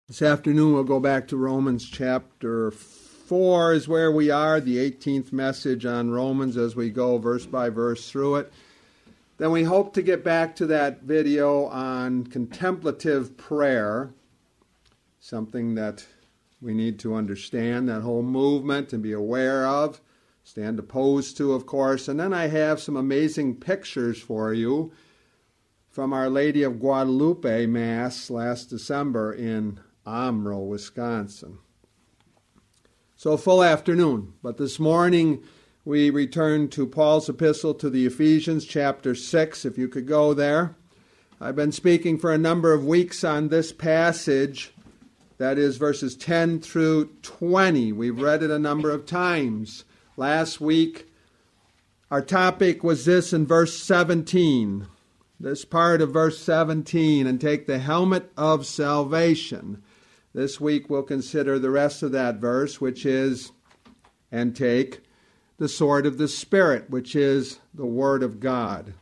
This afternoon we'll go back to Romans chapter 4 is where we are, the 18th message on Romans as we go verse by verse through it. Then we hope to get back to that video on contemplative prayer, something that we need to understand, that whole movement and be aware of, stand opposed to, of course. And then I have some amazing pictures for you from Our Lady of Guadalupe Mass last December in Amro, Wisconsin. So full afternoon, but this morning we return to Paul's epistle to the Ephesians, chapter 6, if you could go there. I've been speaking for a number of weeks on this passage, that is verses 10 through 20. We've read it a number of times. Last week, our topic was this in verse 17, this part of verse 17, and take the helmet of salvation. This week we'll consider the rest of that verse, which is, and take the sword of the Spirit, which is the Word of God.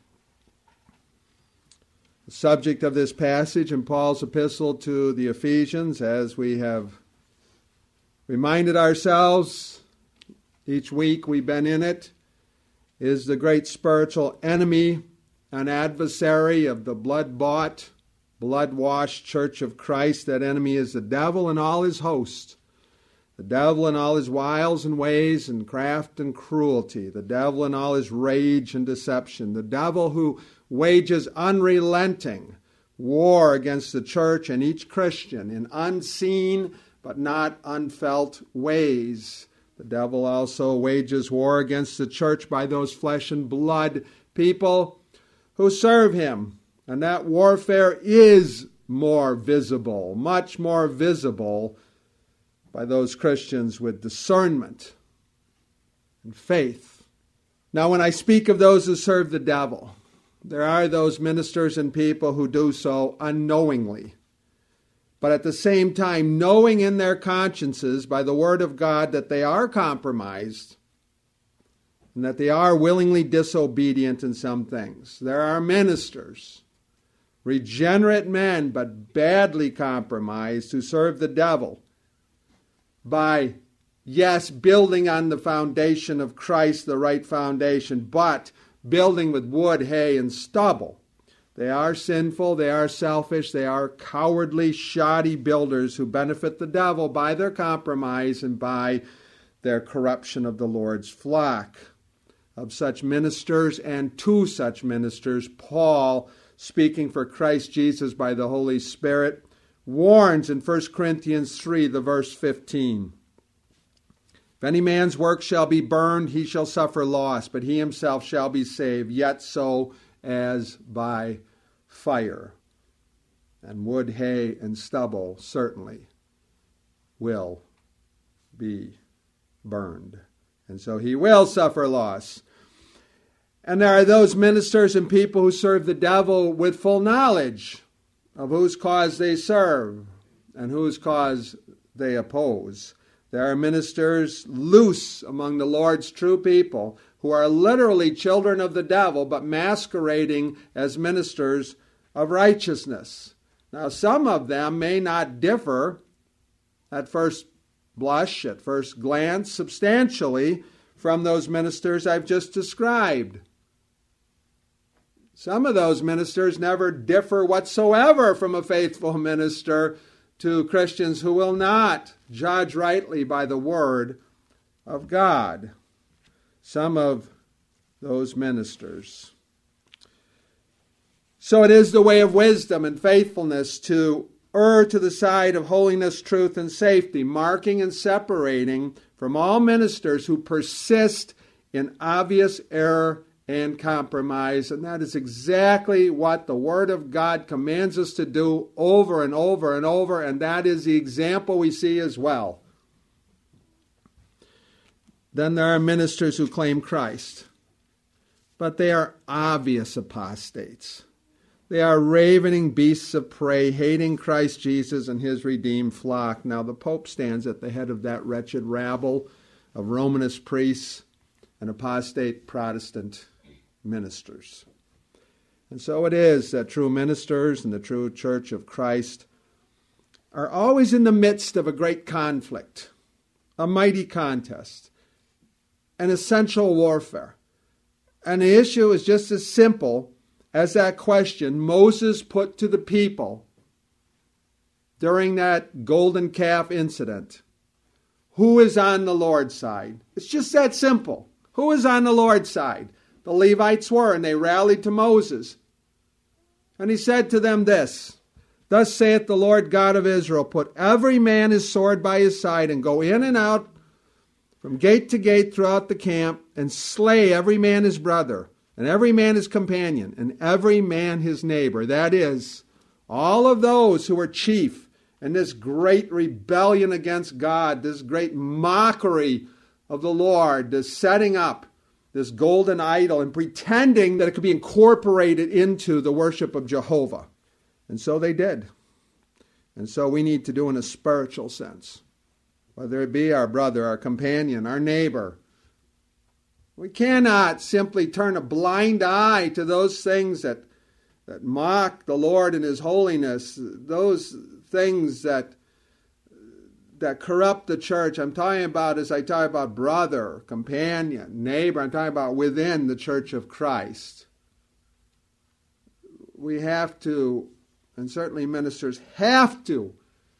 The subject of this passage in Paul's epistle to the Ephesians, as we have reminded ourselves each week we've been in it, is the great spiritual enemy, an adversary of the blood-bought, blood-washed church of Christ. That enemy is the devil and all his host. The devil and all his wiles and ways and craft and cruelty. The devil and all his rage and deception. The devil who wages unrelenting war against the church and each Christian in unseen but not unfelt ways. The devil also wages war against the church by those flesh and blood people who serve him. And that warfare is more visible, much more visible by those Christians with discernment and faith. Now, when I speak of those who serve the devil, there are those ministers and people who do so unknowingly, but at the same time knowing in their consciences by the Word of God that they are compromised and that they are willingly disobedient in some things. There are ministers, regenerate men, but badly compromised, who serve the devil by, yes, building on the foundation of Christ, the right foundation, but building with wood, hay, and stubble. They are sinful, they are selfish, they are cowardly, shoddy builders who benefit the devil by their compromise and by their corruption of the Lord's flock. Of such ministers and to such ministers, Paul, speaking for Christ Jesus by the Holy Spirit, warns in 1 Corinthians 3, the verse 15. If any man's work shall be burned, he shall suffer loss, but he himself shall be saved, yet so as by fire. And wood, hay, and stubble certainly will be burned. And so he will suffer loss. And there are those ministers and people who serve the devil with full knowledge of whose cause they serve and whose cause they oppose. There are ministers loose among the Lord's true people who are literally children of the devil, but masquerading as ministers of righteousness. Now, some of them may not differ at first blush, at first glance, substantially from those ministers I've just described. Some of those ministers never differ whatsoever from a faithful minister to Christians who will not judge rightly by the Word of God. Some of those ministers. So it is the way of wisdom and faithfulness to err to the side of holiness, truth, and safety, marking and separating from all ministers who persist in obvious error and compromise. And that is exactly what the Word of God commands us to do over and over and over, and that is the example we see as well. Then there are ministers who claim Christ, but they are obvious apostates. They are ravening beasts of prey, hating Christ Jesus and his redeemed flock. Now the Pope stands at the head of that wretched rabble of Romanist priests and apostate Protestant ministers. And so it is that true ministers and the true church of Christ are always in the midst of a great conflict, a mighty contest, an essential warfare. And the issue is just as simple as that question Moses put to the people during that golden calf incident. Who is on the Lord's side? It's just that simple. Who is on the Lord's side? The Levites were, and they rallied to Moses. And he said to them this, Thus saith the Lord God of Israel, Put every man his sword by his side, and go in and out from gate to gate throughout the camp, and slay every man his brother, and every man his companion, and every man his neighbor. That is, all of those who were chief in this great rebellion against God, this great mockery of the Lord, this setting up this golden idol and pretending that it could be incorporated into the worship of Jehovah. And so they did. And so we need to do in a spiritual sense. Whether it be our brother, our companion, our neighbor. We cannot simply turn a blind eye to those things that mock the Lord and His holiness, those things that corrupt the church. I'm talking about, as I talk about brother, companion, neighbor, I'm talking about within the church of Christ. We have to, and certainly ministers have to,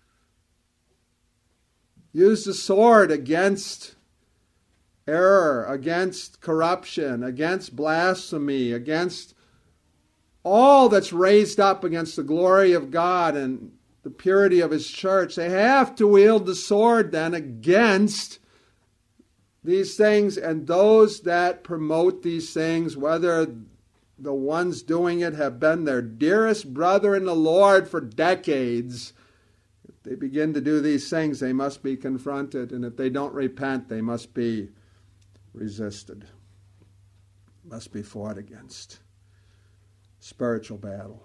use the sword against error, against corruption, against blasphemy, against all that's raised up against the glory of God and the purity of His church. They have to wield the sword then against these things and those that promote these things, whether the ones doing it have been their dearest brother in the Lord for decades. If they begin to do these things, they must be confronted, and if they don't repent, they must be resisted, must be fought against. Spiritual battle.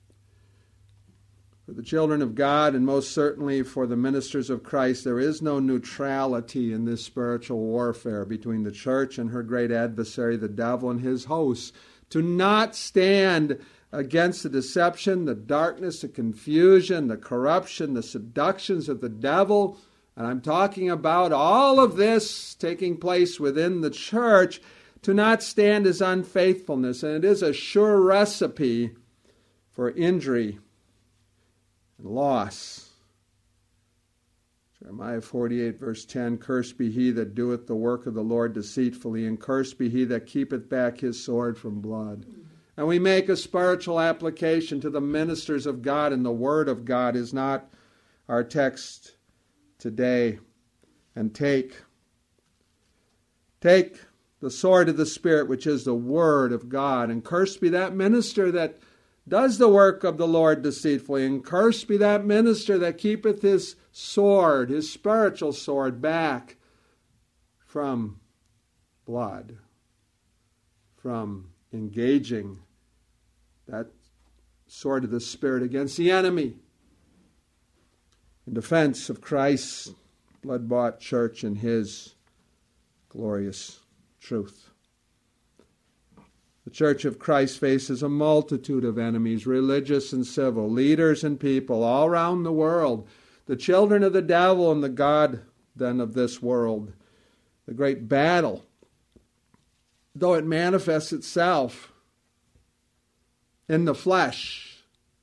For the children of God, and most certainly for the ministers of Christ, there is no neutrality in this spiritual warfare between the church and her great adversary, the devil, and his hosts. To not stand against the deception, the darkness, the confusion, the corruption, the seductions of the devil, and I'm talking about all of this taking place within the church. To not stand is unfaithfulness, and it is a sure recipe for injury and loss. Jeremiah 48, verse 10, Cursed be he that doeth the work of the Lord deceitfully, and cursed be he that keepeth back his sword from blood. And we make a spiritual application to the ministers of God, and the Word of God is not our text today. And take the sword of the Spirit, which is the Word of God, and cursed be that minister that does the work of the Lord deceitfully, and cursed be that minister that keepeth his sword, his spiritual sword, back from blood, from engaging that sword of the Spirit against the enemy in defense of Christ's blood-bought church and His glorious truth. The Church of Christ faces a multitude of enemies, religious and civil, leaders and people all around the world, the children of the devil and the god then of this world. The great battle, though it manifests itself in the flesh,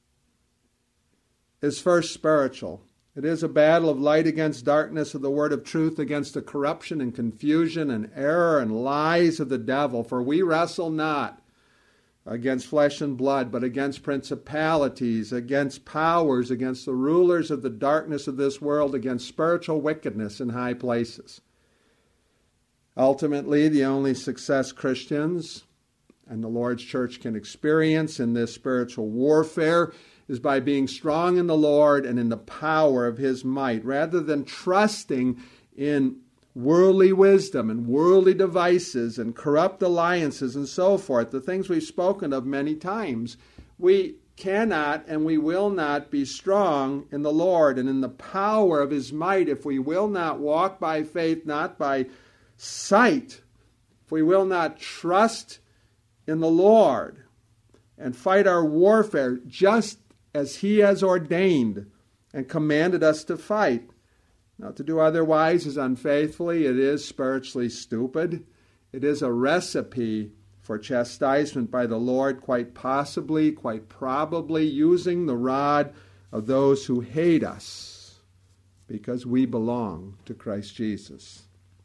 is first spiritual. It is a battle of light against darkness, of the word of truth against the corruption and confusion and error and lies of the devil. For we wrestle not against flesh and blood, but against principalities, against powers, against the rulers of the darkness of this world, against spiritual wickedness in high places. Ultimately, the only success Christians and the Lord's church can experience in this spiritual warfare is by being strong in the Lord and in the power of His might, rather than trusting in worldly wisdom and worldly devices and corrupt alliances and so forth, the things we've spoken of many times. We cannot and we will not be strong in the Lord and in the power of His might if we will not walk by faith, not by sight, if we will not trust in the Lord and fight our warfare just as He has ordained and commanded us to fight. Now, to do otherwise is unfaithfully. It is spiritually stupid. It is a recipe for chastisement by the Lord, quite possibly, quite probably, using the rod of those who hate us because we belong to Christ Jesus.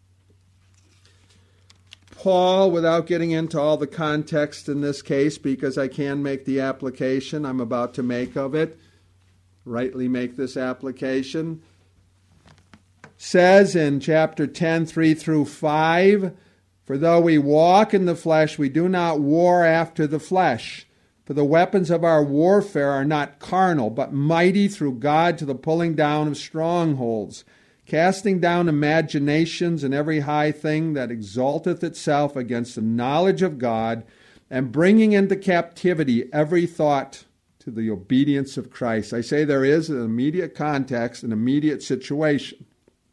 Paul, without getting into all the context in this case, because I can make the application I'm about to make of it, rightly make this application, says in chapter 10, 3 through 5, "For though we walk in the flesh, we do not war after the flesh. For the weapons of our warfare are not carnal, but mighty through God to the pulling down of strongholds, casting down imaginations and every high thing that exalteth itself against the knowledge of God, and bringing into captivity every thought to the obedience of Christ." I say there is an immediate context, an immediate situation.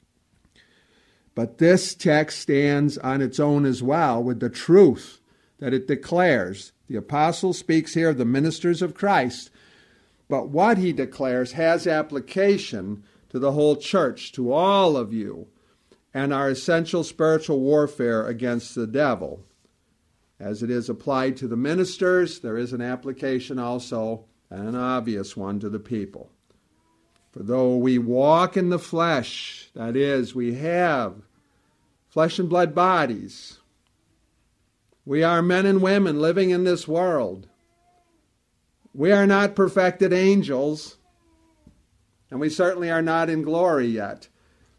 But this text stands on its own as well with the truth that it declares. The apostle speaks here of the ministers of Christ, but what he declares has application to the whole church, to all of you, and our essential spiritual warfare against the devil. As it is applied to the ministers, there is an application also, and an obvious one, to the people. For though we walk in the flesh, that is, we have flesh and blood bodies, we are men and women living in this world. We are not perfected angels, and we certainly are not in glory yet.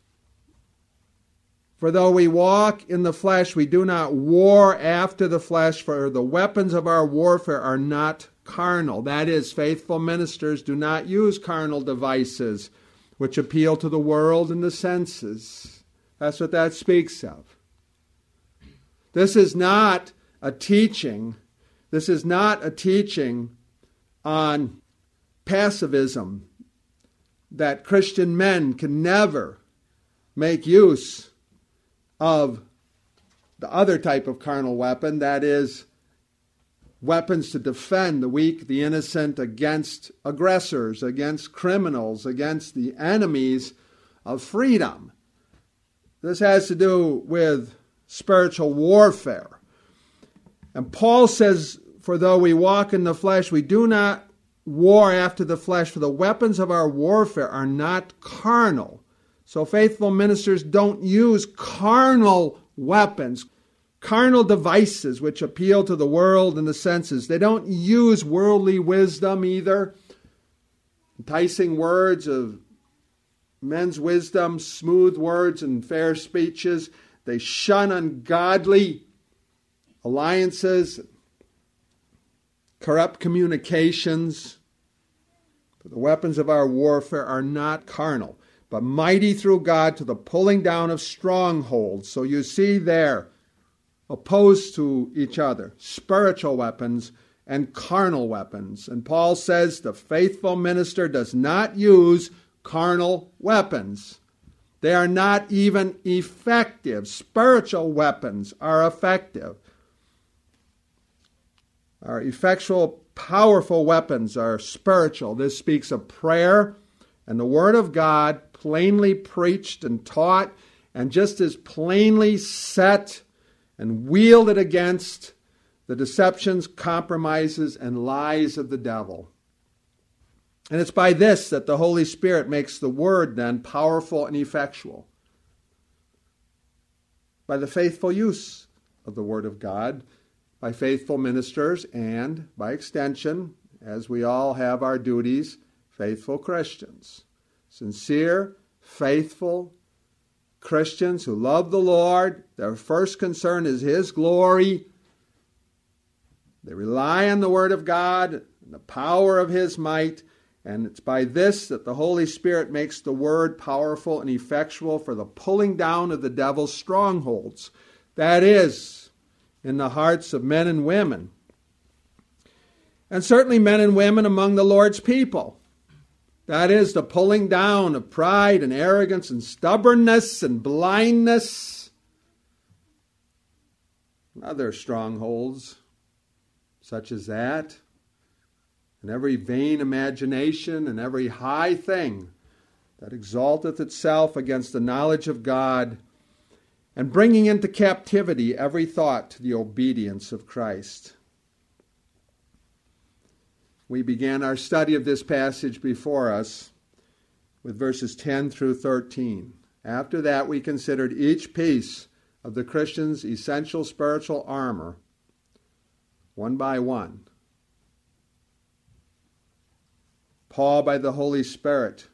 For though we walk in the flesh, we do not war after the flesh, for the weapons of our warfare are not carnal. That is, faithful ministers do not use carnal devices which appeal to the world and the senses. That's what that speaks of. This is not a teaching. This is not a teaching on passivism, that Christian men can never make use of the other type of carnal weapon, that is, weapons to defend the weak, the innocent, against aggressors, against criminals, against the enemies of freedom. This has to do with spiritual warfare. And Paul says, "For though we walk in the flesh, we do not war after the flesh, for the weapons of our warfare are not carnal." So faithful ministers don't use carnal weapons, carnal devices which appeal to the world and the senses. They don't use worldly wisdom either, enticing words of men's wisdom, smooth words and fair speeches. They shun ungodly alliances, corrupt communications. For the weapons of our warfare are not carnal, but mighty through God to the pulling down of strongholds. So you see there, opposed to each other, spiritual weapons and carnal weapons. And Paul says the faithful minister does not use carnal weapons. They are not even effective. Spiritual weapons are effective. Our effectual, powerful weapons are spiritual. This speaks of prayer and the Word of God plainly preached and taught, and just as plainly set and wielded against the deceptions, compromises, and lies of the devil. And it's by this that the Holy Spirit makes the Word then powerful and effectual. By the faithful use of the Word of God, by faithful ministers, and by extension, as we all have our duties, faithful Christians. Sincere, faithful Christians who love the Lord. Their first concern is His glory. They rely on the Word of God and the power of His might. And it's by this that the Holy Spirit makes the Word powerful and effectual for the pulling down of the devil's strongholds. That is, in the hearts of men and women. And certainly men and women among the Lord's people. That is, the pulling down of pride and arrogance and stubbornness and blindness. And other strongholds such as that. And every vain imagination and every high thing that exalteth itself against the knowledge of God, and bringing into captivity every thought to the obedience of Christ. We began our study of this passage before us with verses 10 through 13. After that, we considered each piece of the Christian's essential spiritual armor, one by one. Paul, by the Holy Spirit,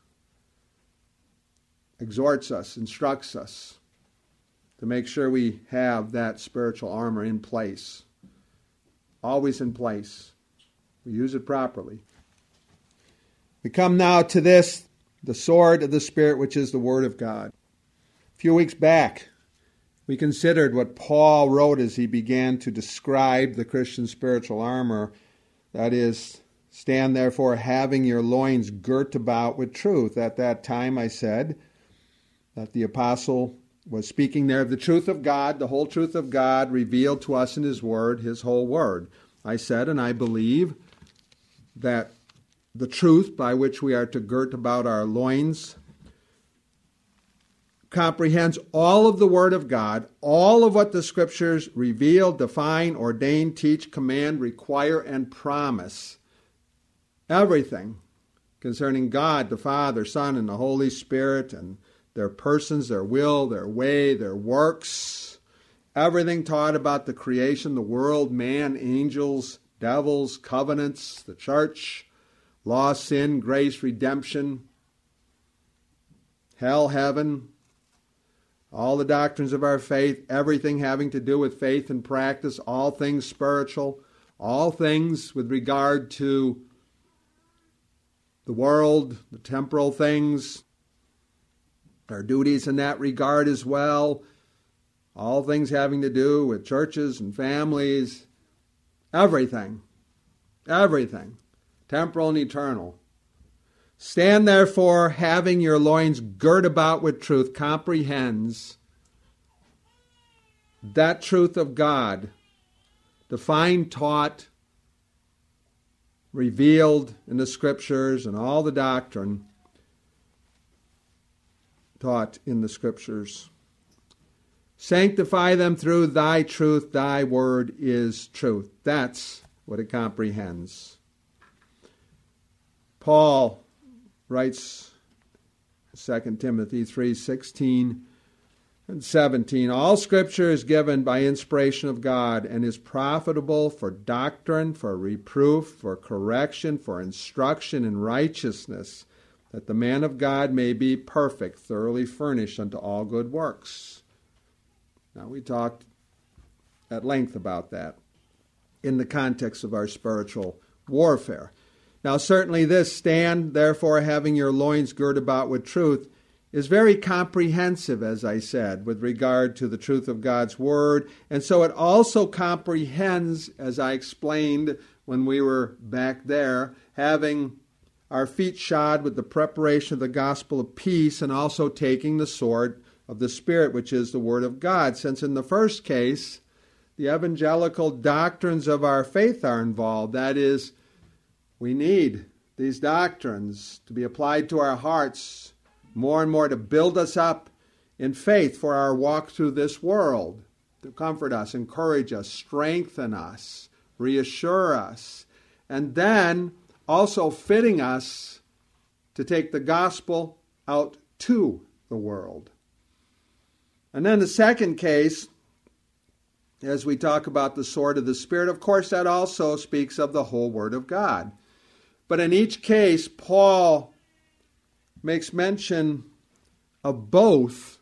exhorts us, instructs us to make sure we have that spiritual armor in place. Always in place. We use it properly. We come now to this, the sword of the Spirit, which is the Word of God. A few weeks back, we considered what Paul wrote as he began to describe the Christian spiritual armor. That is, stand therefore having your loins girt about with truth. At that time I said that the apostle was speaking there of the truth of God, the whole truth of God revealed to us in His Word, His whole Word. I said, and I believe, that the truth by which we are to girt about our loins comprehends all of the Word of God, all of what the Scriptures reveal, define, ordain, teach, command, require, and promise. Everything concerning God, the Father, Son, and the Holy Spirit, and their persons, their will, their way, their works. Everything taught about the creation, the world, man, angels, devils, covenants, the church, law, sin, grace, redemption, hell, heaven, all the doctrines of our faith, everything having to do with faith and practice, all things spiritual, all things with regard to the world, the temporal things, our duties in that regard as well, all things having to do with churches and families, everything, temporal and eternal. Stand therefore, having your loins girt about with truth, comprehends that truth of God, defined, taught, revealed in the Scriptures, and all the doctrine taught in the Scriptures. Sanctify them through thy truth. Thy word is truth. That's what it comprehends. Paul writes 2 Timothy 3:16 and 17, all Scripture is given by inspiration of God and is profitable for doctrine, for reproof, for correction, for instruction in righteousness, that the man of God may be perfect, thoroughly furnished unto all good works. Now, we talked at length about that in the context of our spiritual warfare. Now, certainly this, stand therefore having your loins girt about with truth, is very comprehensive, as I said, with regard to the truth of God's Word. And so it also comprehends, as I explained when we were back there, having our feet shod with the preparation of the gospel of peace, and also taking the sword of the Spirit, which is the Word of God. Since in the first case, the evangelical doctrines of our faith are involved. That is, we need these doctrines to be applied to our hearts more and more to build us up in faith for our walk through this world, to comfort us, encourage us, strengthen us, reassure us, and then also fitting us to take the gospel out to the world. And then the second case, as we talk about the sword of the Spirit, of course that also speaks of the whole Word of God. But in each case, Paul makes mention of both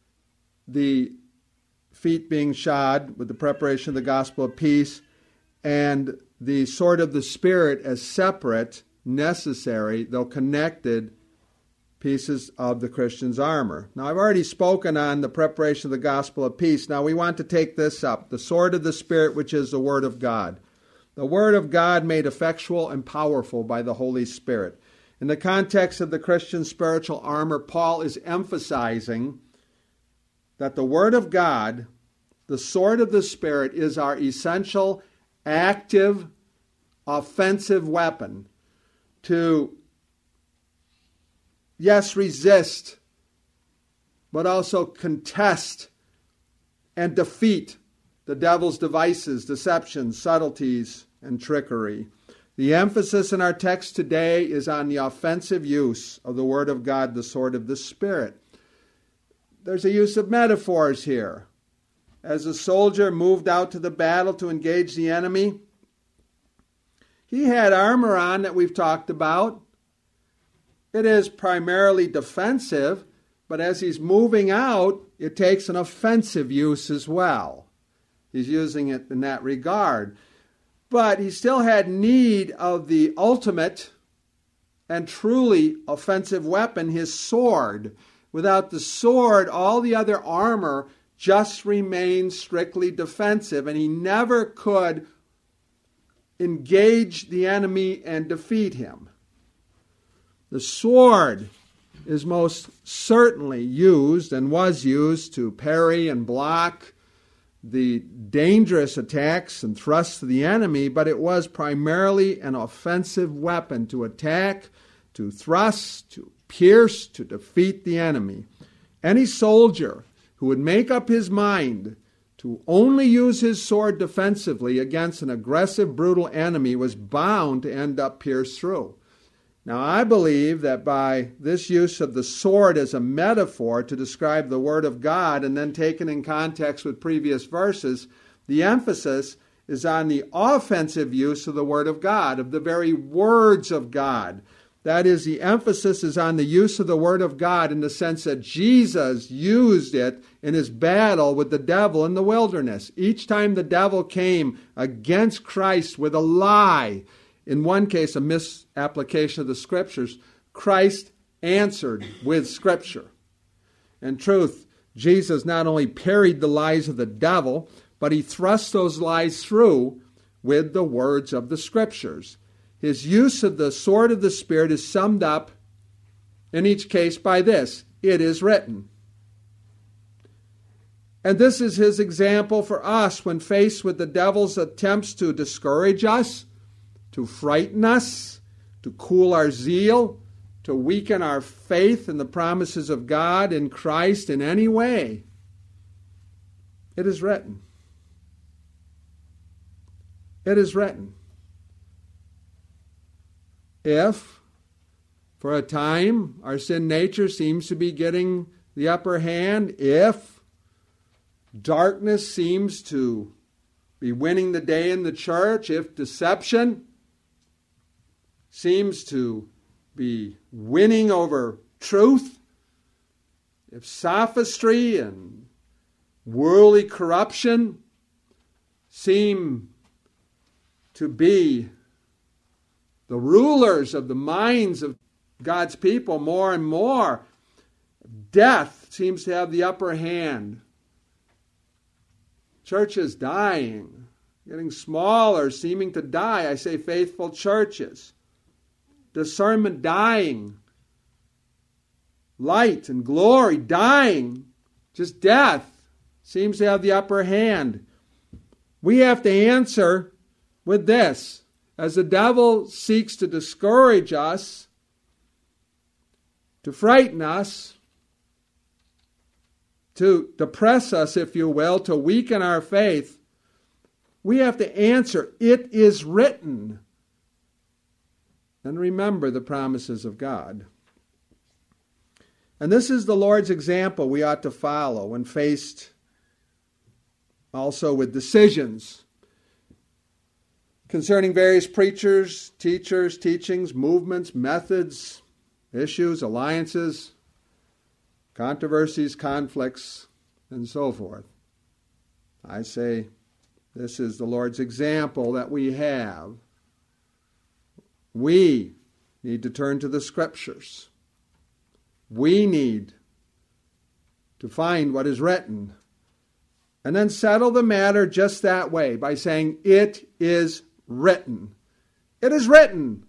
the feet being shod with the preparation of the gospel of peace and the sword of the Spirit as separate, necessary, though connected pieces of the Christian's armor. Now, I've already spoken on the preparation of the gospel of peace. Now, we want to take this up, the sword of the Spirit, which is the Word of God. The Word of God made effectual and powerful by the Holy Spirit. In the context of the Christian spiritual armor, Paul is emphasizing that the Word of God, the sword of the Spirit, is our essential, active, offensive weapon to yes, resist, but also contest and defeat the devil's devices, deceptions, subtleties, and trickery. The emphasis in our text today is on the offensive use of the Word of God, the sword of the Spirit. There's a use of metaphors here. As a soldier moved out to the battle to engage the enemy, he had armor on that we've talked about. It is primarily defensive, but as he's moving out, it takes an offensive use as well. He's using it in that regard. But he still had need of the ultimate and truly offensive weapon, his sword. Without the sword, all the other armor just remains strictly defensive, and he never could engage the enemy and defeat him. The sword is most certainly used and was used to parry and block the dangerous attacks and thrusts of the enemy, but it was primarily an offensive weapon to attack, to thrust, to pierce, to defeat the enemy. Any soldier who would make up his mind to only use his sword defensively against an aggressive, brutal enemy was bound to end up pierced through. Now, I believe that by this use of the sword as a metaphor to describe the Word of God and then taken in context with previous verses, the emphasis is on the offensive use of the Word of God, of the very words of God. That is, the emphasis is on the use of the Word of God in the sense that Jesus used it in his battle with the devil in the wilderness. Each time the devil came against Christ with a lie, in one case a misapplication of the Scriptures, Christ answered with Scripture. In truth, Jesus not only parried the lies of the devil, but he thrust those lies through with the words of the Scriptures. His use of the sword of the Spirit is summed up in each case by this: it is written. And this is his example for us when faced with the devil's attempts to discourage us, to frighten us, to cool our zeal, to weaken our faith in the promises of God in Christ in any way. It is written. It is written. If, for a time, our sin nature seems to be getting the upper hand, if darkness seems to be winning the day in the church, if deception seems to be winning over truth, if sophistry and worldly corruption seem to be the rulers of the minds of God's people more and more, death seems to have the upper hand. Churches dying, getting smaller, seeming to die. I say faithful churches. Discernment dying. Light and glory dying. Just death seems to have the upper hand. We have to answer with this. As the devil seeks to discourage us, to frighten us, to depress us, if you will, to weaken our faith, we have to answer, it is written. And remember the promises of God. And this is the Lord's example we ought to follow when faced also with decisions concerning various preachers, teachers, teachings, movements, methods, issues, alliances, controversies, conflicts, and so forth. I say this is the Lord's example that we have. We need to turn to the Scriptures. We need to find what is written and then settle the matter just that way by saying, it is written. It is written.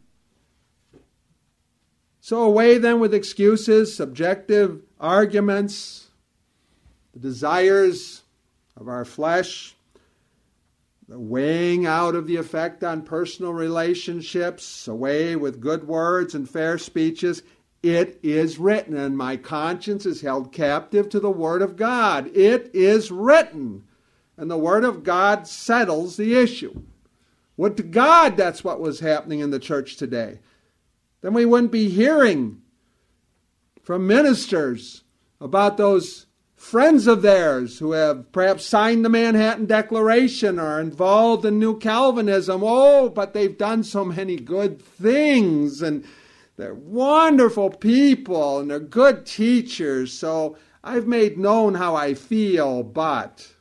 So away then with excuses, subjective arguments, the desires of our flesh, the weighing out of the effect on personal relationships, away with good words and fair speeches. It is written, and my conscience is held captive to the Word of God. It is written. And the Word of God settles the issue. Would to God that's what was happening in the church today. Then we wouldn't be hearing from ministers about those friends of theirs who have perhaps signed the Manhattan Declaration or are involved in New Calvinism. Oh, but they've done so many good things, and they're wonderful people, and they're good teachers, so I've made known how I feel, but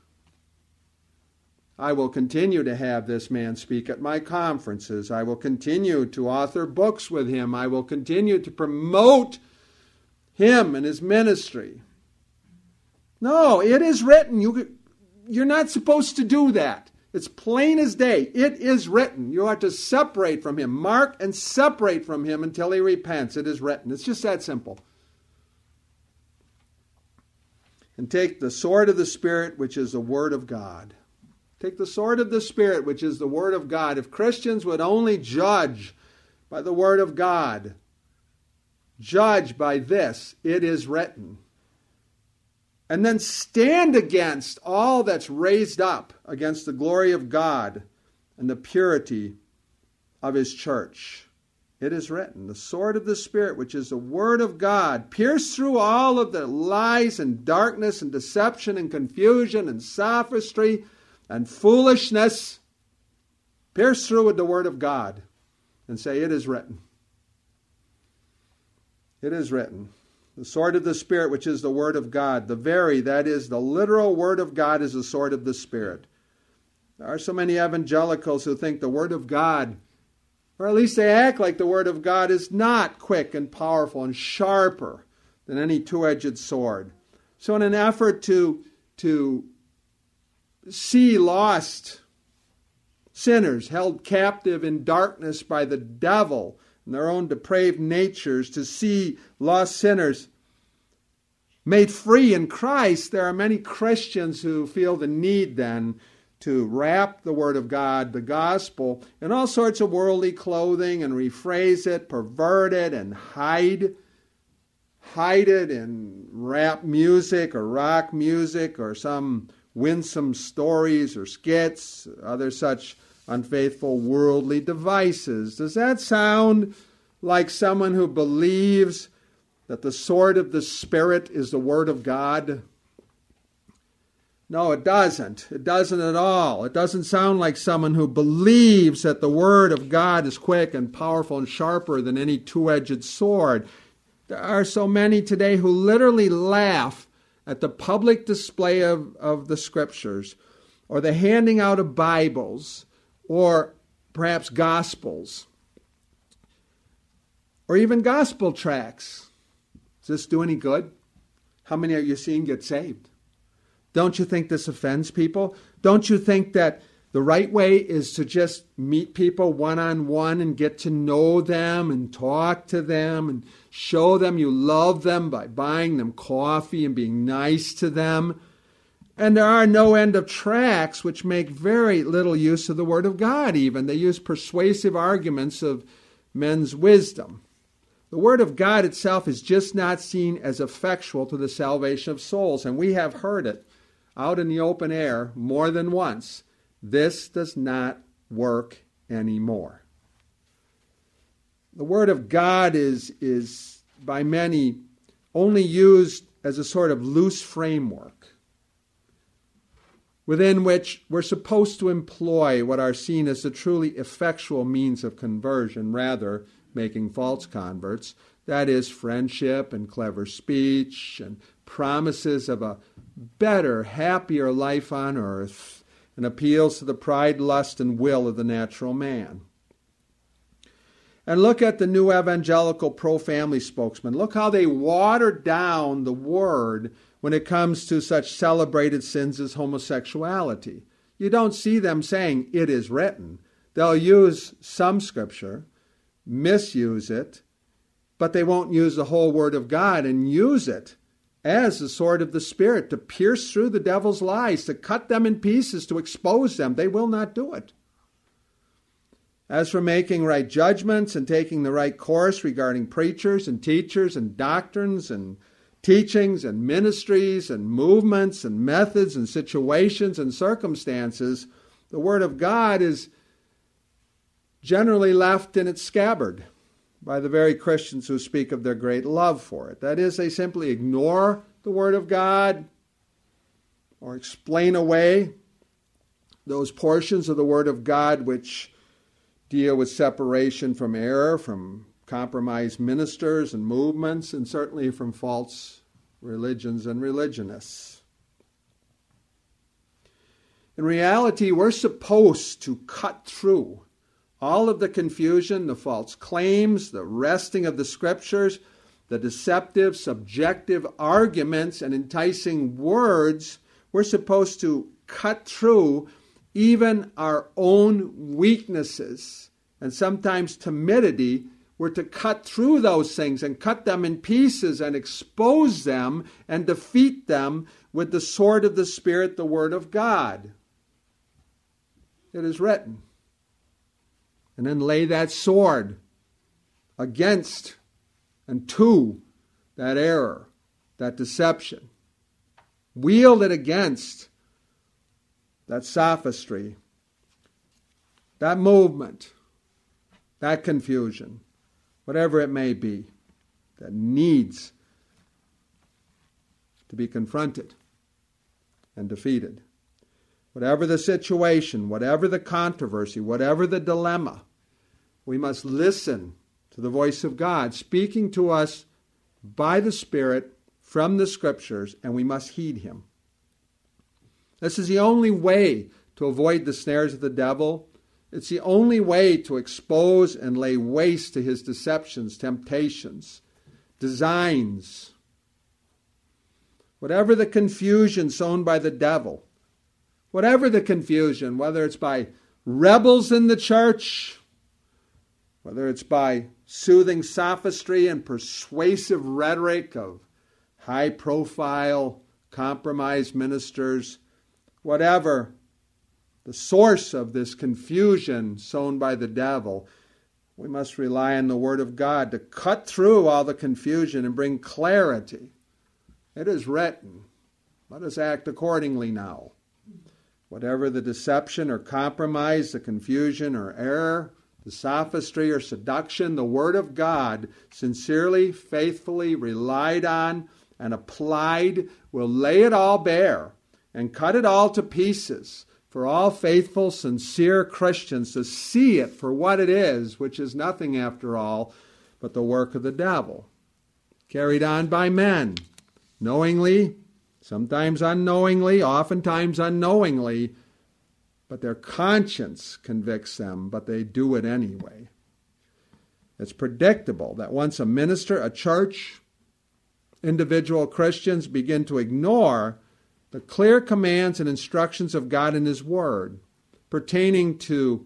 I will continue to have this man speak at my conferences. I will continue to author books with him. I will continue to promote him and his ministry. No, it is written. You're not supposed to do that. It's plain as day. It is written. You are to separate from him. Mark and separate from him until he repents. It is written. It's just that simple. And take the sword of the Spirit, which is the Word of God. Take the sword of the Spirit, which is the Word of God. If Christians would only judge by the Word of God, judge by this, it is written, and then stand against all that's raised up against the glory of God and the purity of His church. It is written, the sword of the Spirit, which is the Word of God, pierce through all of the lies and darkness and deception and confusion and sophistry and foolishness. Pierce through with the Word of God and say, it is written. It is written. The sword of the Spirit, which is the Word of God. That is, the literal Word of God is the sword of the Spirit. There are so many evangelicals who think the Word of God, or at least they act like the Word of God, is not quick and powerful and sharper than any two-edged sword. So in an effort to see lost sinners held captive in darkness by the devil, their own depraved natures, to see lost sinners made free in Christ, there are many Christians who feel the need then to wrap the Word of God, the gospel, in all sorts of worldly clothing and rephrase it, pervert it, and hide it in rap music or rock music or some winsome stories or skits, other such unfaithful worldly devices. Does that sound like someone who believes that the sword of the Spirit is the Word of God? No, it doesn't. It doesn't at all. It doesn't sound like someone who believes that the Word of God is quick and powerful and sharper than any two-edged sword. There are so many today who literally laugh at the public display of the Scriptures, or the handing out of Bibles, or perhaps Gospels, or even gospel tracts. Does this do any good? How many are you seeing get saved? Don't you think this offends people? Don't you think that the right way is to just meet people one-on-one and get to know them and talk to them and show them you love them by buying them coffee and being nice to them? And there are no end of tracts which make very little use of the Word of God even. They use persuasive arguments of men's wisdom. The Word of God itself is just not seen as effectual to the salvation of souls, and we have heard it out in the open air more than once. This does not work anymore. The Word of God is by many only used as a sort of loose framework within which we're supposed to employ what are seen as the truly effectual means of conversion, rather making false converts. That is, friendship and clever speech and promises of a better, happier life on earth, and appeals to the pride, lust, and will of the natural man. And look at the new evangelical pro-family spokesman. Look how they water down the Word when it comes to such celebrated sins as homosexuality. You don't see them saying, it is written. They'll use some Scripture, misuse it, but they won't use the whole Word of God and use it as the sword of the Spirit to pierce through the devil's lies, to cut them in pieces, to expose them. They will not do it. As for making right judgments and taking the right course regarding preachers and teachers and doctrines and teachings and ministries and movements and methods and situations and circumstances, the Word of God is generally left in its scabbard by the very Christians who speak of their great love for it. That is, they simply ignore the Word of God or explain away those portions of the Word of God which deal with separation from error, from compromised ministers and movements, and certainly from false religions and religionists. In reality, we're supposed to cut through all of the confusion, the false claims, the wresting of the Scriptures, the deceptive, subjective arguments and enticing words. We're supposed to cut through even our own weaknesses and sometimes timidity. We're to cut through those things and cut them in pieces and expose them and defeat them with the sword of the Spirit, the Word of God. It is written. And then lay that sword against and to that error, that deception. Wield it against that sophistry, that movement, that confusion, whatever it may be, that needs to be confronted and defeated. Whatever the situation, whatever the controversy, whatever the dilemma, we must listen to the voice of God speaking to us by the Spirit from the Scriptures, and we must heed Him. This is the only way to avoid the snares of the devil. It's the only way to expose and lay waste to his deceptions, temptations, designs. Whatever the confusion sown by the devil, whatever the confusion, whether it's by rebels in the church, whether it's by soothing sophistry and persuasive rhetoric of high-profile, compromised ministers, whatever the source of this confusion sown by the devil, we must rely on the Word of God to cut through all the confusion and bring clarity. It is written. Let us act accordingly now. Whatever the deception or compromise, the confusion or error, the sophistry or seduction, the Word of God, sincerely, faithfully relied on and applied, will lay it all bare and cut it all to pieces for all faithful, sincere Christians to see it for what it is, which is nothing after all but the work of the devil, carried on by men, knowingly, sometimes unknowingly, oftentimes unknowingly, but their conscience convicts them, but they do it anyway. It's predictable that once a minister, a church, individual Christians begin to ignore the clear commands and instructions of God in His Word pertaining to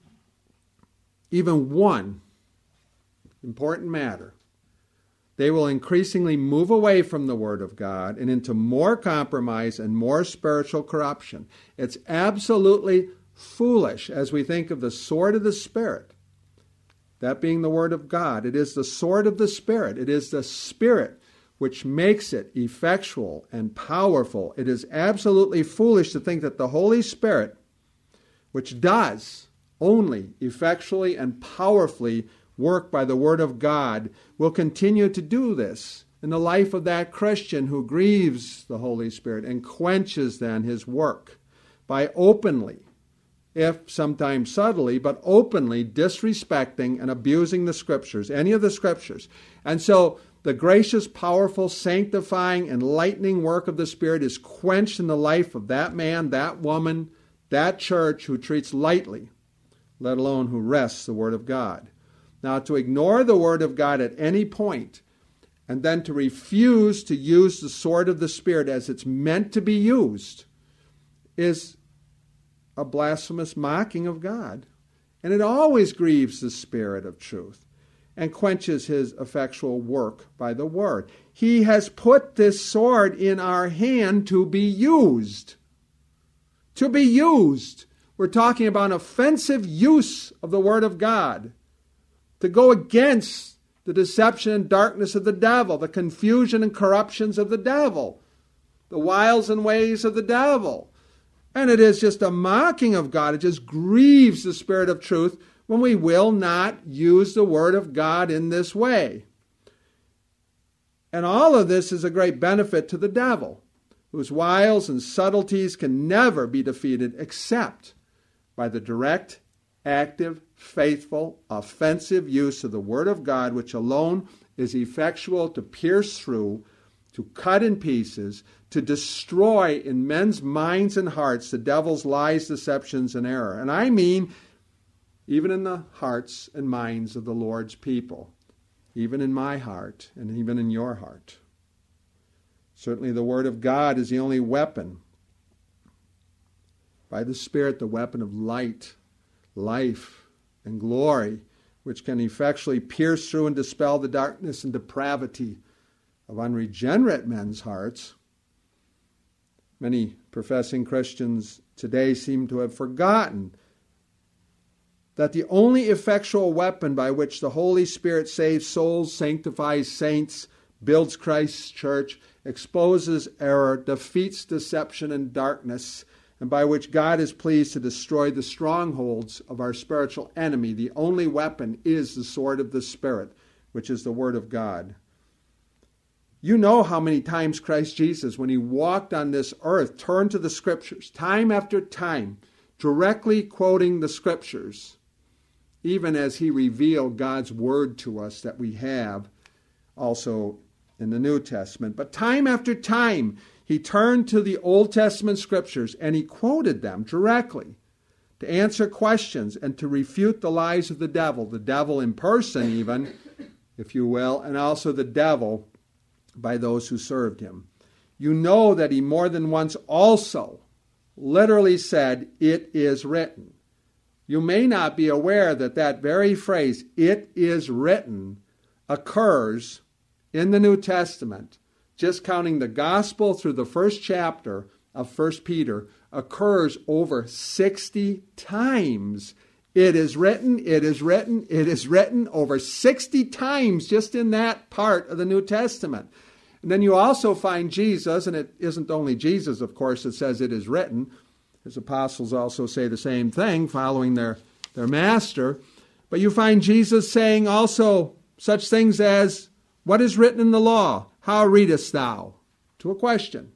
even one important matter, they will increasingly move away from the Word of God and into more compromise and more spiritual corruption. It's absolutely foolish as we think of the sword of the Spirit, that being the Word of God. It is the sword of the Spirit. It is the Spirit which makes it effectual and powerful. It is absolutely foolish to think that the Holy Spirit, which does only effectually and powerfully work by the Word of God, will continue to do this in the life of that Christian who grieves the Holy Spirit and quenches then His work by openly, if sometimes subtly, but openly disrespecting and abusing the Scriptures, any of the Scriptures. And so the gracious, powerful, sanctifying, enlightening work of the Spirit is quenched in the life of that man, that woman, that church who treats lightly, let alone who wrests the Word of God. Now, to ignore the Word of God at any point and then to refuse to use the sword of the Spirit as it's meant to be used is a blasphemous mocking of God. And it always grieves the Spirit of truth and quenches His effectual work by the Word. He has put this sword in our hand to be used. To be used. We're talking about an offensive use of the Word of God to go against the deception and darkness of the devil, the confusion and corruptions of the devil, the wiles and ways of the devil. And it is just a mocking of God. It just grieves the Spirit of truth when we will not use the Word of God in this way. And all of this is a great benefit to the devil, whose wiles and subtleties can never be defeated except by the direct, active, faithful, offensive use of the Word of God, which alone is effectual to pierce through, to cut in pieces, to destroy in men's minds and hearts the devil's lies, deceptions, and error. And I mean even in the hearts and minds of the Lord's people, even in my heart and even in your heart. Certainly the Word of God is the only weapon, by the Spirit, the weapon of light, life, and glory, which can effectually pierce through and dispel the darkness and depravity of unregenerate men's hearts. Many professing Christians today seem to have forgotten that the only effectual weapon by which the Holy Spirit saves souls, sanctifies saints, builds Christ's church, exposes error, defeats deception and darkness, and by which God is pleased to destroy the strongholds of our spiritual enemy, the only weapon is the sword of the Spirit, which is the Word of God. You know how many times Christ Jesus, when he walked on this earth, turned to the Scriptures, time after time, directly quoting the Scriptures, even as he revealed God's Word to us that we have also in the New Testament. But time after time, he turned to the Old Testament Scriptures and he quoted them directly to answer questions and to refute the lies of the devil in person even, if you will, and also the devil by those who served him. You know that he more than once also literally said, "It is written." You may not be aware that that very phrase, "it is written," occurs in the New Testament, just counting the gospel through the first chapter of 1 Peter, occurs over 60 times. It is written, it is written, it is written, over 60 times just in that part of the New Testament. And then you also find Jesus, and it isn't only Jesus, of course, that says it is written. His apostles also say the same thing, following their master. But you find Jesus saying also such things as, "What is written in the law? How readest thou?" To a question.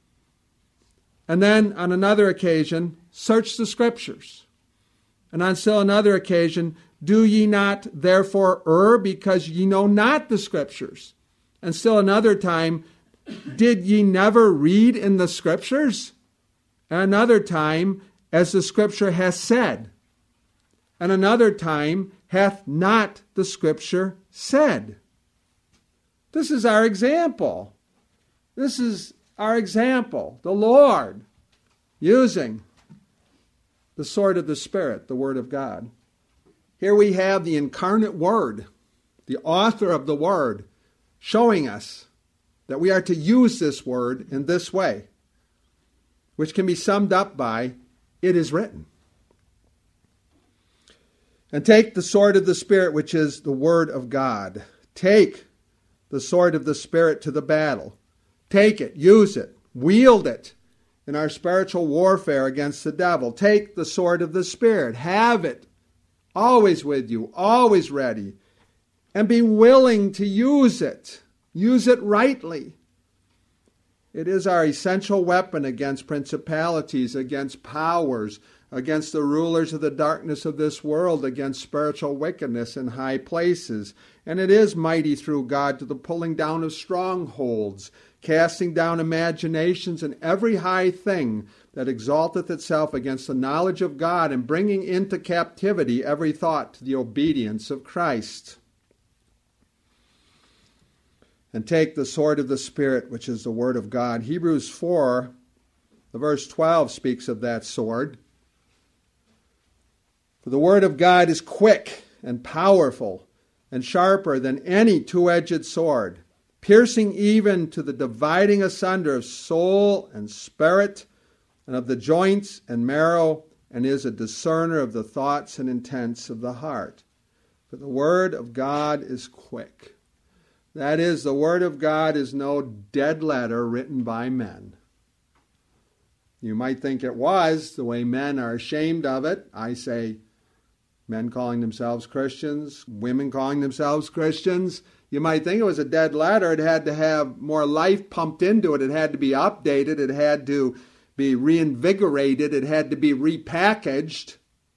And then on another occasion, "Search the Scriptures." And on still another occasion, "Do ye not therefore err, because ye know not the Scriptures?" And still another time, "Did ye never read in the Scriptures?" And another time, "As the Scripture hath said." And another time, "Hath not the Scripture said?" This is our example. This is our example. The Lord using the sword of the Spirit, the Word of God. Here we have the incarnate Word, the author of the Word, showing us that we are to use this Word in this way, which can be summed up by, "It is written." And take the sword of the Spirit, which is the Word of God. Take the sword of the Spirit to the battle. Take it, use it, wield it in our spiritual warfare against the devil. Take the sword of the Spirit. Have it always with you, always ready. And be willing to use it. Use it rightly. It is our essential weapon against principalities, against powers, against the rulers of the darkness of this world, against spiritual wickedness in high places. And it is mighty through God to the pulling down of strongholds, casting down imaginations and every high thing that exalteth itself against the knowledge of God, and bringing into captivity every thought to the obedience of Christ. And take the sword of the Spirit, which is the Word of God. Hebrews 4, the verse 12 speaks of that sword. For the Word of God is quick and powerful and sharper than any two-edged sword, piercing even to the dividing asunder of soul and spirit, and of the joints and marrow, and is a discerner of the thoughts and intents of the heart. For the word of God is quick. That is, the word of God is no dead letter written by men. You might think it was, the way men are ashamed of it. I say men calling themselves Christians, women calling themselves Christians. You might think it was a dead letter. It had to have more life pumped into it. It had to be updated. It had to be reinvigorated. It had to be repackaged.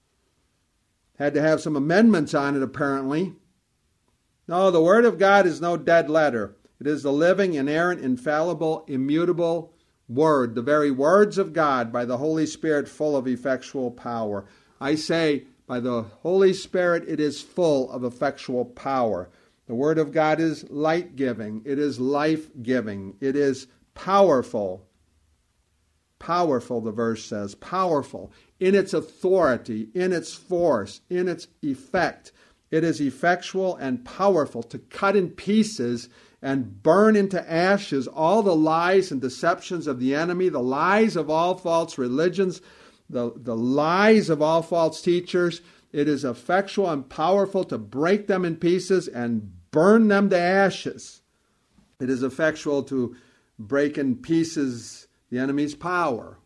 Had to have some amendments on it, apparently. No, the Word of God is no dead letter. It is the living, inerrant, infallible, immutable Word, the very words of God by the Holy Spirit, full of effectual power. I say, by the Holy Spirit, it is full of effectual power. The Word of God is light-giving. It is life-giving. It is powerful. Powerful, the verse says. Powerful in its authority, in its force, in its effect. It is effectual and powerful to cut in pieces and burn into ashes all the lies and deceptions of the enemy, the lies of all false religions, the lies of all false teachers. It is effectual and powerful to break them in pieces and burn them to ashes. It is effectual to break in pieces the enemy's power.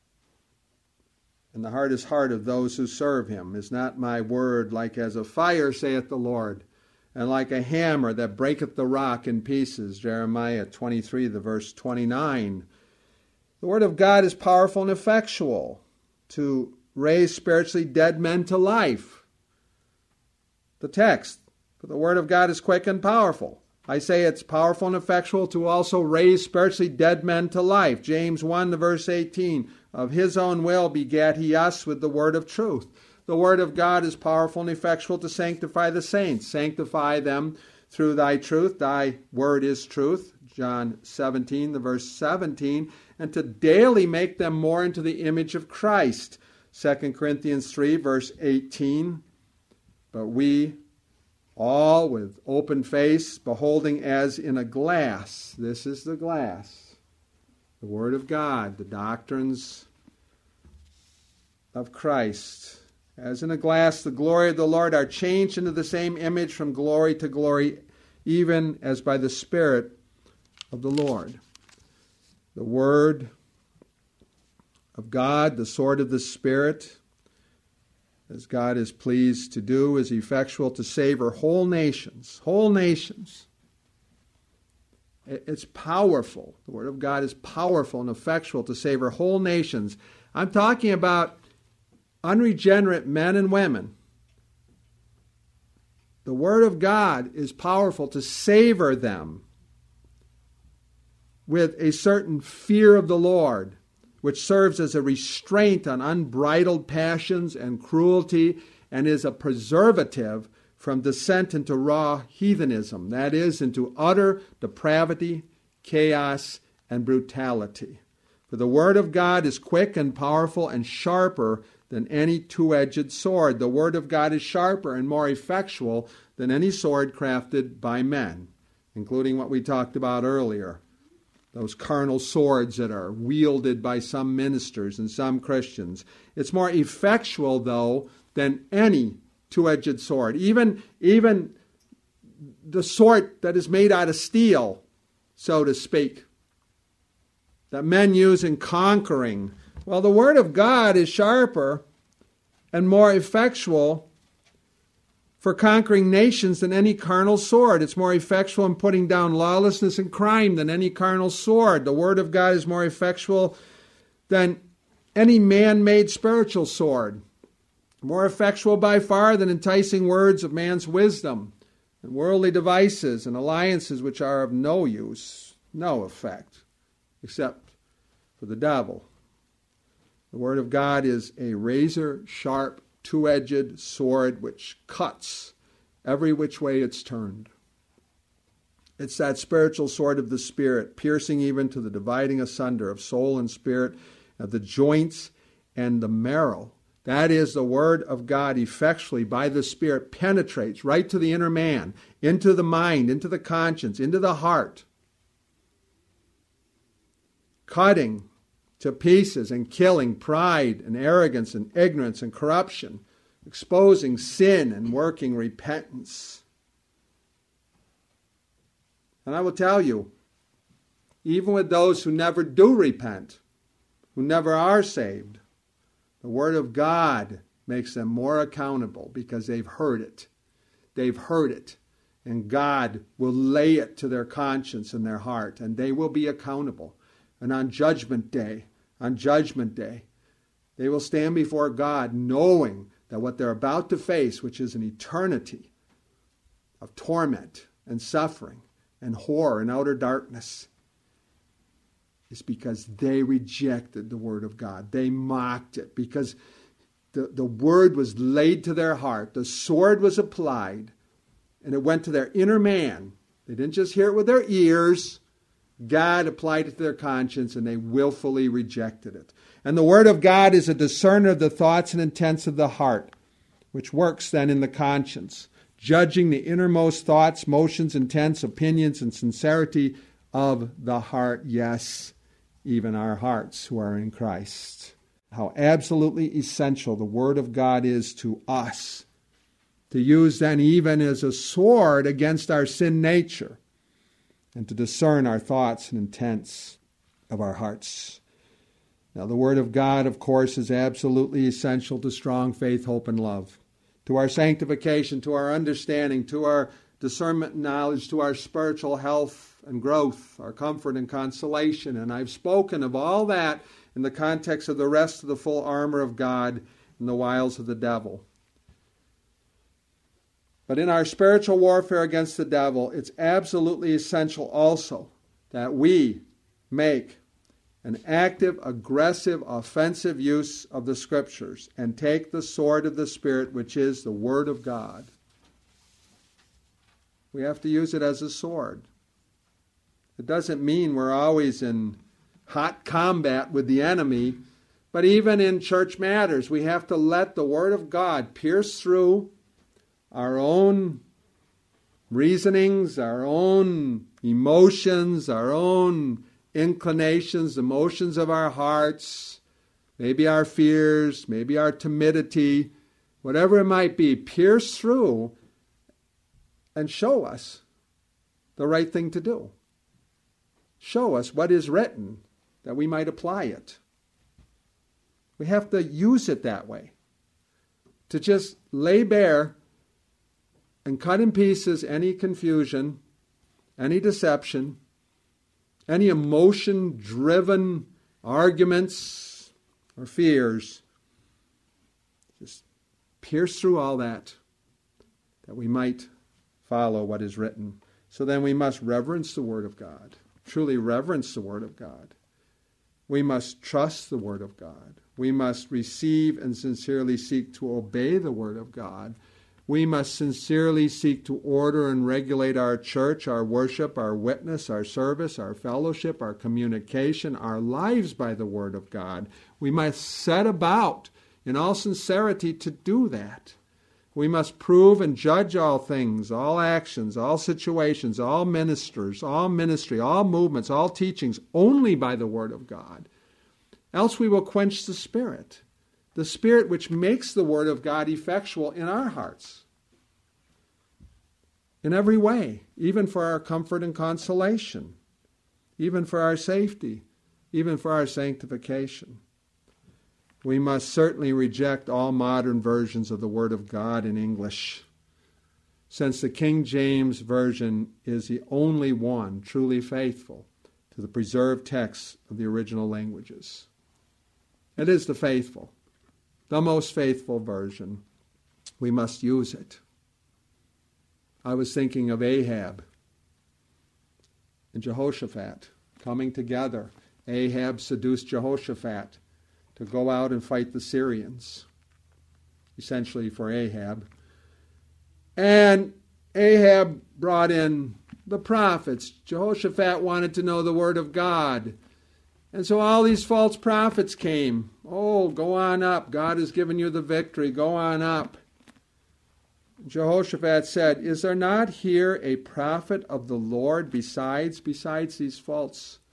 And the hardest heart of those who serve him. Is not my word like as a fire, saith the Lord, and like a hammer that breaketh the rock in pieces? Jeremiah 23, the verse 29. The word of God is powerful and effectual to raise spiritually dead men to life. The text, for the word of God is quick and powerful. I say it's powerful and effectual to also raise spiritually dead men to life. James 1, the verse 18. Of his own will begat he us with the word of truth. The word of God is powerful and effectual to sanctify the saints. Sanctify them through thy truth. Thy word is truth. John 17, the verse 17. And to daily make them more into the image of Christ. 2 Corinthians 3, verse 18. But we all with open face, beholding as in a glass. This is the glass. The Word of God, the doctrines of Christ. As in a glass, the glory of the Lord are changed into the same image from glory to glory, even as by the Spirit of the Lord. The Word of God, the sword of the Spirit, as God is pleased to do, is effectual to savor whole nations. Whole nations. It's powerful. The Word of God is powerful and effectual to savor whole nations. I'm talking about unregenerate men and women. The Word of God is powerful to savor them with a certain fear of the Lord, which serves as a restraint on unbridled passions and cruelty, and is a preservative from descent into raw heathenism, that is, into utter depravity, chaos, and brutality. For the Word of God is quick and powerful and sharper than any two-edged sword. The Word of God is sharper and more effectual than any sword crafted by men, including what we talked about earlier, those carnal swords that are wielded by some ministers and some Christians. It's more effectual, though, than any two-edged sword. Even the sort that is made out of steel, so to speak, that men use in conquering. Well, the Word of God is sharper and more effectual for conquering nations than any carnal sword. It's more effectual in putting down lawlessness and crime than any carnal sword. The Word of God is more effectual than any man-made spiritual sword. More effectual by far than enticing words of man's wisdom and worldly devices and alliances which are of no use, no effect, except for the devil. The Word of God is a razor-sharp, two-edged sword which cuts every which way it's turned. It's that spiritual sword of the Spirit, piercing even to the dividing asunder of soul and spirit, of the joints and the marrow. That is, the Word of God effectually by the Spirit penetrates right to the inner man, into the mind, into the conscience, into the heart, cutting to pieces and killing pride and arrogance and ignorance and corruption, exposing sin and working repentance. And I will tell you, even with those who never do repent, who never are saved, the Word of God makes them more accountable because they've heard it. They've heard it. And God will lay it to their conscience and their heart, and they will be accountable. And on Judgment Day, they will stand before God knowing that what they're about to face, which is an eternity of torment and suffering and horror and outer darkness, is because they rejected the Word of God. They mocked it because the Word was laid to their heart. The sword was applied, and it went to their inner man. They didn't just hear it with their ears. God applied it to their conscience, and they willfully rejected it. And the Word of God is a discerner of the thoughts and intents of the heart, which works then in the conscience, judging the innermost thoughts, motions, intents, opinions, and sincerity of the heart. Yes, even our hearts who are in Christ. How absolutely essential the Word of God is to us, to use then even as a sword against our sin nature, and to discern our thoughts and intents of our hearts. Now, the Word of God, of course, is absolutely essential to strong faith, hope, and love, to our sanctification, to our understanding, to our discernment and knowledge, to our spiritual health and growth, our comfort and consolation. And I've spoken of all that in the context of the rest of the full armor of God and the wiles of the devil. But in our spiritual warfare against the devil, it's absolutely essential also that we make an active, aggressive, offensive use of the Scriptures and take the sword of the Spirit, which is the Word of God. We have to use it as a sword. It doesn't mean we're always in hot combat with the enemy, but even in church matters, we have to let the Word of God pierce through our own reasonings, our own emotions, our own inclinations, emotions of our hearts, maybe our fears, maybe our timidity, whatever it might be, pierce through and show us the right thing to do. Show us what is written that we might apply it. We have to use it that way, to just lay bare and cut in pieces any confusion, any deception, any emotion-driven arguments or fears. Just pierce through all that we might follow what is written. So then we must reverence the Word of God, truly reverence the Word of God. We must trust the Word of God. We must receive and sincerely seek to obey the Word of God. We must sincerely seek to order and regulate our church, our worship, our witness, our service, our fellowship, our communication, our lives by the Word of God. We must set about in all sincerity to do that. We must prove and judge all things, all actions, all situations, all ministers, all ministry, all movements, all teachings only by the Word of God. Else we will quench the Spirit which makes the Word of God effectual in our hearts. In every way, even for our comfort and consolation, even for our safety, even for our sanctification. We must certainly reject all modern versions of the Word of God in English, since the King James Version is the only one truly faithful to the preserved texts of the original languages. It is the faithful, the most faithful version. We must use it. I was thinking of Ahab and Jehoshaphat coming together. Ahab seduced Jehoshaphat to go out and fight the Syrians, essentially for Ahab. And Ahab brought in the prophets. Jehoshaphat wanted to know the Word of God. And so all these false prophets came. Oh, go on up. God has given you the victory. Go on up. Jehoshaphat said, is there not here a prophet of the Lord besides these false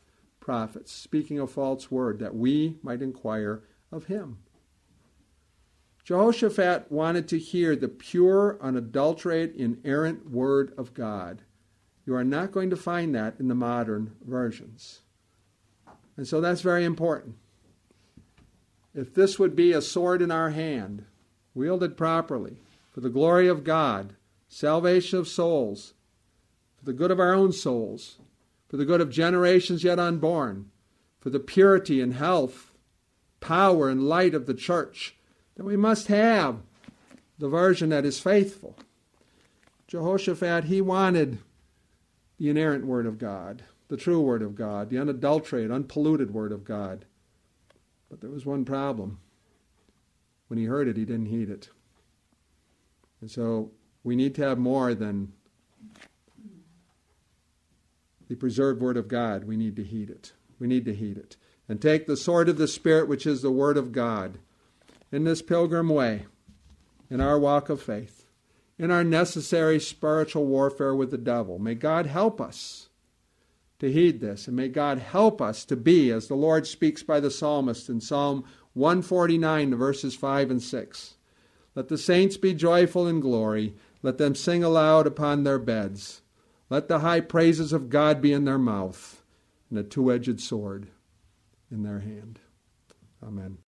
prophets, speaking a false word, that we might inquire of him. Jehoshaphat wanted to hear the pure, unadulterated, inerrant word of God. You are not going to find that in the modern versions. And so that's very important. If this would be a sword in our hand, wielded properly, for the glory of God, salvation of souls, for the good of our own souls, for the good of generations yet unborn, for the purity and health, power and light of the church, then we must have the version that is faithful. Jehoshaphat, he wanted the inerrant word of God, the true word of God, the unadulterated, unpolluted word of God. But there was one problem. When he heard it, he didn't heed it. And so we need to have more than the preserved word of God. We need to heed it. We need to heed it. And take the sword of the Spirit, which is the word of God, in this pilgrim way, in our walk of faith, in our necessary spiritual warfare with the devil. May God help us to heed this, and may God help us to be, as the Lord speaks by the psalmist in Psalm 149, verses 5 and 6. Let the saints be joyful in glory. Let them sing aloud upon their beds. Let the high praises of God be in their mouth, and a two-edged sword in their hand. Amen.